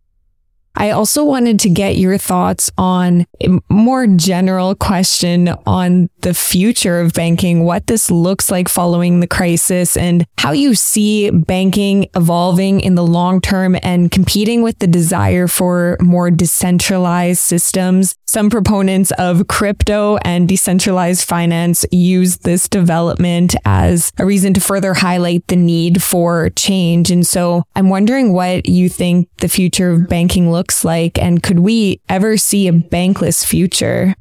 S3: I also wanted to get your thoughts on a more general question on the future of banking, what this looks like following the crisis, and how you see banking evolving in the long term and competing with the desire for more decentralized systems. Some proponents of crypto and decentralized finance use this development as a reason to further highlight the need for change. And so I'm wondering what you think the future of banking looks like, and could we ever see a bankless future?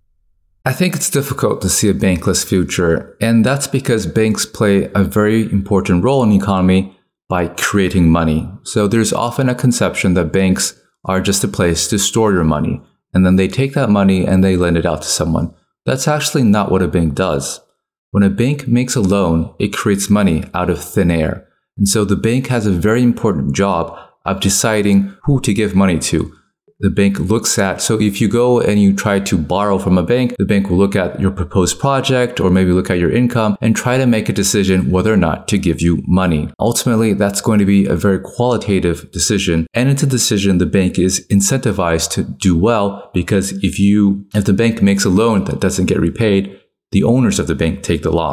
S2: I think it's difficult to see a bankless future, and that's because banks play a very important role in the economy by creating money. So there's often a conception that banks are just a place to store your money, and then they take that money and they lend it out to someone. That's actually not what a bank does. When a bank makes a loan, it creates money out of thin air. And so the bank has a very important job of deciding who to give money to. The bank looks at, so if you go and you try to borrow from a bank, the bank will look at your proposed project or maybe look at your income and try to make a decision whether or not to give you money. Ultimately, that's going to be a very qualitative decision, and it's a decision the bank is incentivized to do well, because if you, if the bank makes a loan that doesn't get repaid, the owners of the bank take the loss.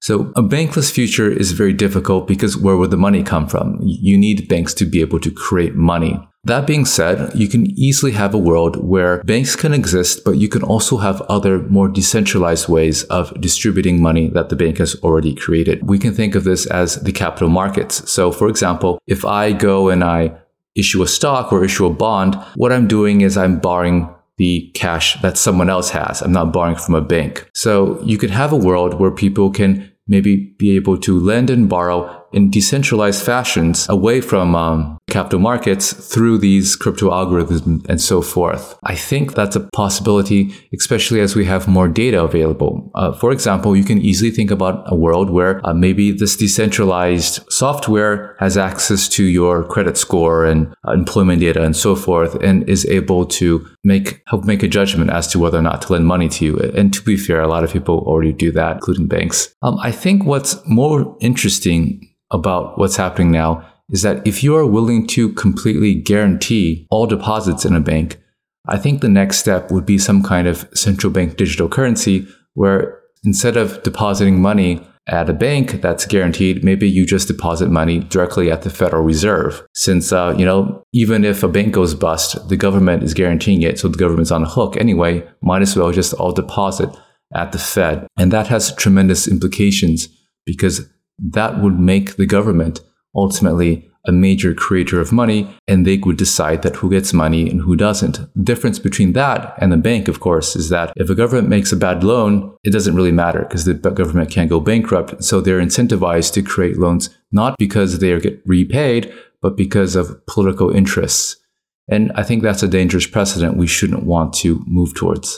S2: So a bankless future is very difficult because where would the money come from? You need banks to be able to create money. That being said, you can easily have a world where banks can exist, but you can also have other more decentralized ways of distributing money that the bank has already created. We can think of this as the capital markets. So for example, if I go and I issue a stock or issue a bond, what I'm doing is I'm borrowing the cash that someone else has. I'm not borrowing from a bank. So you could have a world where people can maybe be able to lend and borrow in decentralized fashions away from um, capital markets through these crypto algorithms and so forth. I think that's a possibility, especially as we have more data available. Uh, for example, you can easily think about a world where uh, maybe this decentralized software has access to your credit score and uh, employment data and so forth, and is able to make help make a judgment as to whether or not to lend money to you. And to be fair, a lot of people already do that, including banks. Um, I think what's more interesting about what's happening now is that if you are willing to completely guarantee all deposits in a bank, I think the next step would be some kind of central bank digital currency where instead of depositing money at a bank that's guaranteed, maybe you just deposit money directly at the Federal Reserve. Since, uh, you know, even if a bank goes bust, the government is guaranteeing it, so the government's on the hook anyway, might as well just all deposit at the Fed. And that has tremendous implications because that would make the government ultimately a major creator of money, and they would decide that who gets money and who doesn't. The difference between that and the bank, of course, is that if a government makes a bad loan, it doesn't really matter because the government can't go bankrupt. So they're incentivized to create loans, not because they get repaid, but because of political interests. And I think that's a dangerous precedent we shouldn't want to move towards.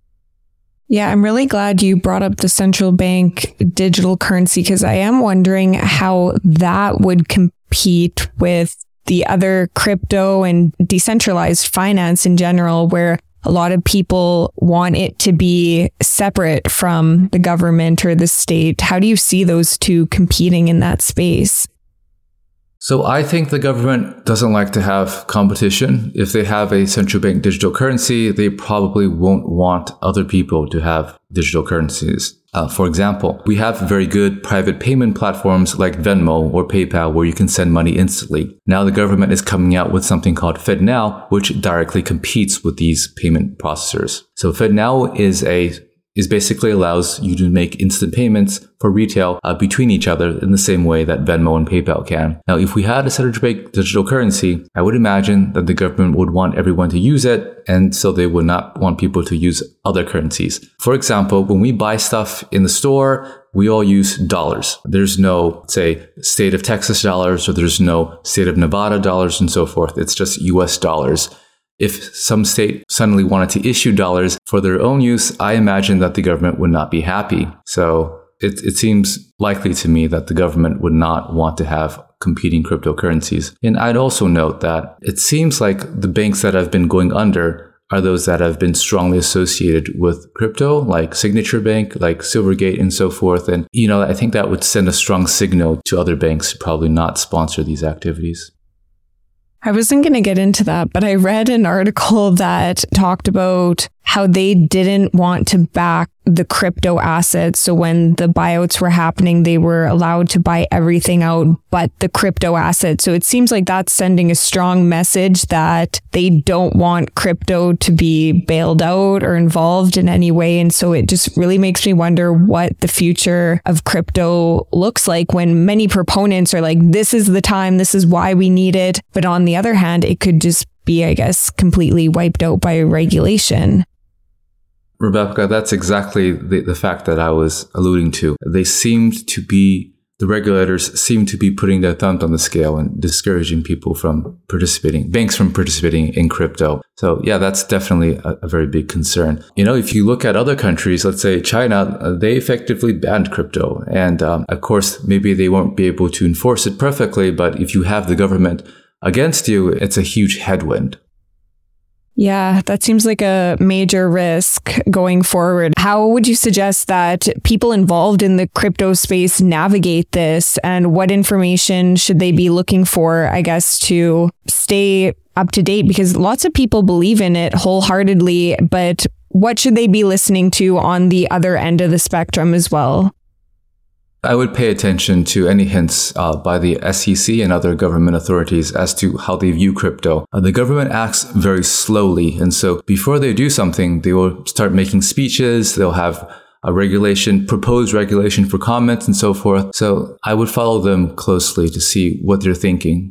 S3: Yeah, I'm really glad you brought up the central bank digital currency because I am wondering how that would compete with the other crypto and decentralized finance in general, where a lot of people want it to be separate from the government or the state. How do you see those two competing in that space?
S2: So I think the government doesn't like to have competition. If they have a central bank digital currency, they probably won't want other people to have digital currencies. Uh, for example, we have very good private payment platforms like Venmo or PayPal where you can send money instantly. Now the government is coming out with something called FedNow, which directly competes with these payment processors. So FedNow is a is basically allows you to make instant payments for retail uh, between each other in the same way that Venmo and PayPal can. Now, if we had a central bank digital currency, I would imagine that the government would want everyone to use it, and so they would not want people to use other currencies. For example, when we buy stuff in the store, we all use dollars. There's no, say, state of Texas dollars, or there's no state of Nevada dollars and so forth. It's just U S dollars. If some state suddenly wanted to issue dollars for their own use, I imagine that the government would not be happy. So it, it seems likely to me that the government would not want to have competing cryptocurrencies. And I'd also note that it seems like the banks that have been going under are those that have been strongly associated with crypto, like Signature Bank, like Silvergate, and so forth. And, you know, I think that would send a strong signal to other banks to probably not sponsor these activities.
S3: I wasn't going to get into that, but I read an article that talked about how they didn't want to back the crypto assets. So when the buyouts were happening, they were allowed to buy everything out but the crypto assets. So it seems like that's sending a strong message that they don't want crypto to be bailed out or involved in any way. And so it just really makes me wonder what the future of crypto looks like when many proponents are like, this is the time, this is why we need it. But on the other hand, it could just be, I guess, completely wiped out by regulation.
S2: Rebecca, that's exactly the, the fact that I was alluding to. They seemed to be, the regulators seem to be putting their thumb on the scale and discouraging people from participating, banks from participating in crypto. So yeah, that's definitely a, a very big concern. You know, if you look at other countries, let's say China, uh, they effectively banned crypto. And um, of course, maybe they won't be able to enforce it perfectly, but if you have the government against you, it's a huge headwind.
S3: Yeah, that seems like a major risk going forward. How would you suggest that people involved in the crypto space navigate this, and what information should they be looking for, I guess, to stay up to date? Because lots of people believe in it wholeheartedly, but what should they be listening to on the other end of the spectrum as well?
S2: I would pay attention to any hints uh, by the S E C and other government authorities as to how they view crypto. Uh, the government acts very slowly, and so before they do something, they will start making speeches, they'll have a regulation, proposed regulation for comments and so forth. So I would follow them closely to see what they're thinking.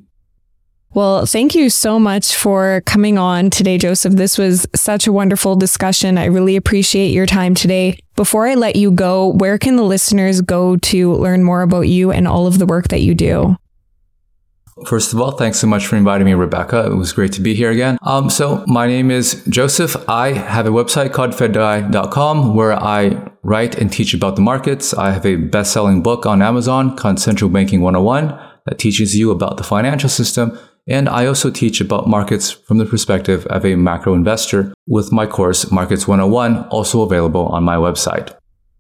S3: Well, thank you so much for coming on today, Joseph. This was such a wonderful discussion. I really appreciate your time today. Before I let you go, where can the listeners go to learn more about you and all of the work that you do?
S2: First of all, thanks so much for inviting me, Rebecca. It was great to be here again. Um, so my name is Joseph. I have a website called fed guy dot com where I write and teach about the markets. I have a best-selling book on Amazon called Central Banking one oh one that teaches you about the financial system. And I also teach about markets from the perspective of a macro investor with my course, Markets one oh one, also available on my website.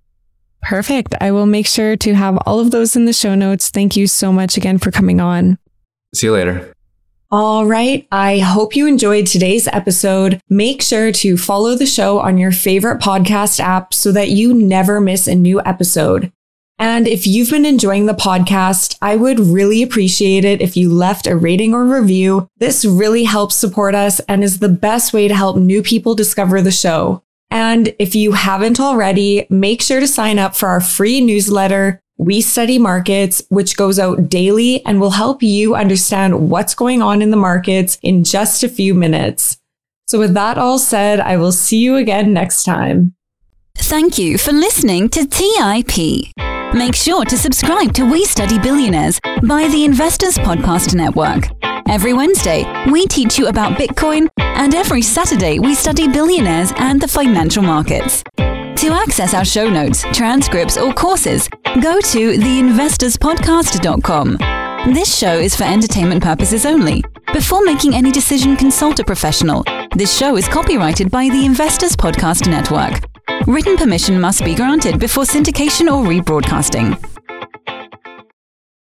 S3: Perfect. I will make sure to have all of those in the show notes. Thank you so much again for coming on.
S2: See you later.
S3: All right. I hope you enjoyed today's episode. Make sure to follow the show on your favorite podcast app so that you never miss a new episode. And if you've been enjoying the podcast, I would really appreciate it if you left a rating or review. This really helps support us and is the best way to help new people discover the show. And if you haven't already, make sure to sign up for our free newsletter, We Study Markets, which goes out daily and will help you understand what's going on in the markets in just a few minutes. So with that all said, I will see you again next time.
S1: Thank you for listening to T I P. Make sure to subscribe to We Study Billionaires by the Investors Podcast Network. Every Wednesday, we teach you about Bitcoin, and every Saturday, we study billionaires and the financial markets. To access our show notes, transcripts, or courses, go to the investors podcast dot com. This show is for entertainment purposes only. Before making any decision, consult a professional. This show is copyrighted by the Investors Podcast Network. Written permission must be granted before syndication or rebroadcasting.